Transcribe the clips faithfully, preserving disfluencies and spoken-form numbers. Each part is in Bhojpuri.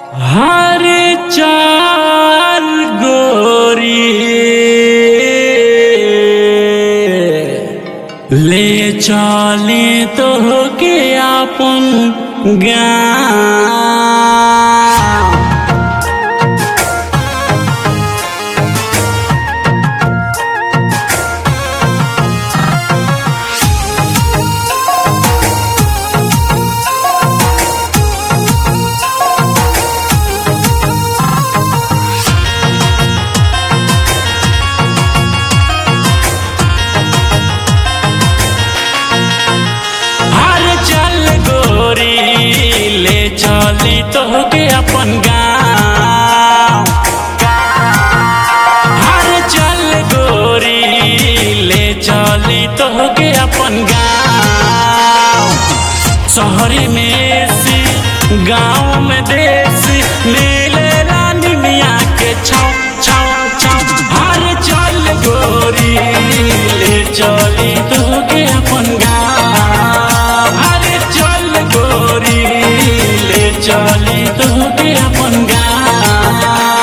हर चाल गोरी ले चले तो के अपन गाँव। चली तो के अपन गाँव। हर चल गोरी ले चली तो के अपन गाँव। शहरी में सी गाँव में देसी मिले रानी मिया के छाव छाव छाव। हर चल गोरी ले चली तो के अपन गाँव। हर चल गोरी चली तो के अपन गाँव।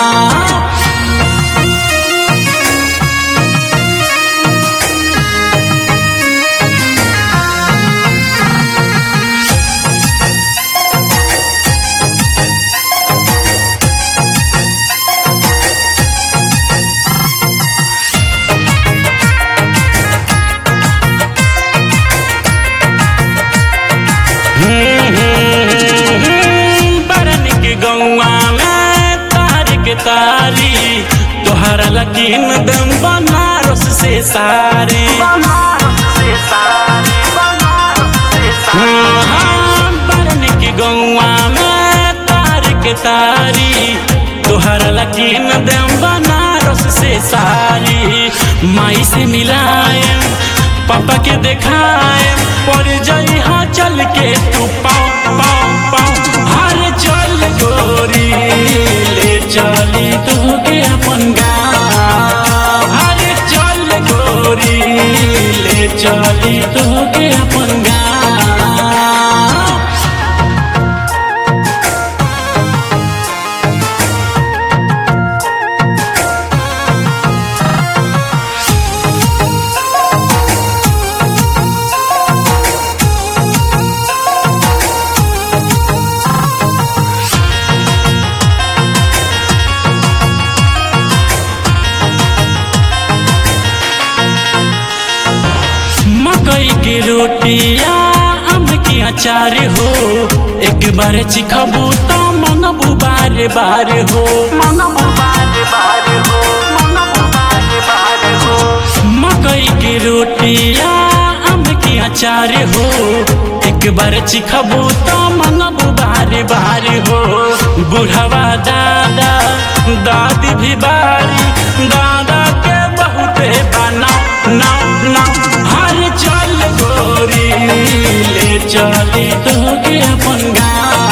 तारी तोहरा लकीन दम बनारस से सारे। बरन की गौआ में तार के तारी तोहरा लकीन दम बनारस से सारी। माई से मिलाए पापा के दिखाए पर जई हाँ चल के तू पाओ पाओ पाओ। हर चल गोरी ले चली तो के अपन गाँव। हर चल गोरी ले चली तो के अपन गाँव। मकई की रोटिया आम की अचार हो एक बार चिखबू तो मनबू बार बार हो। मकई की रोटिया आम की अचार हो एक बार चिखबू तो मनबू बार बार हो। बुढ़वा दादा दादी भी बारी दादा के बहुते बनाओ नाव नाव। हर चल गोरी ले चली तो के अपन गाँव।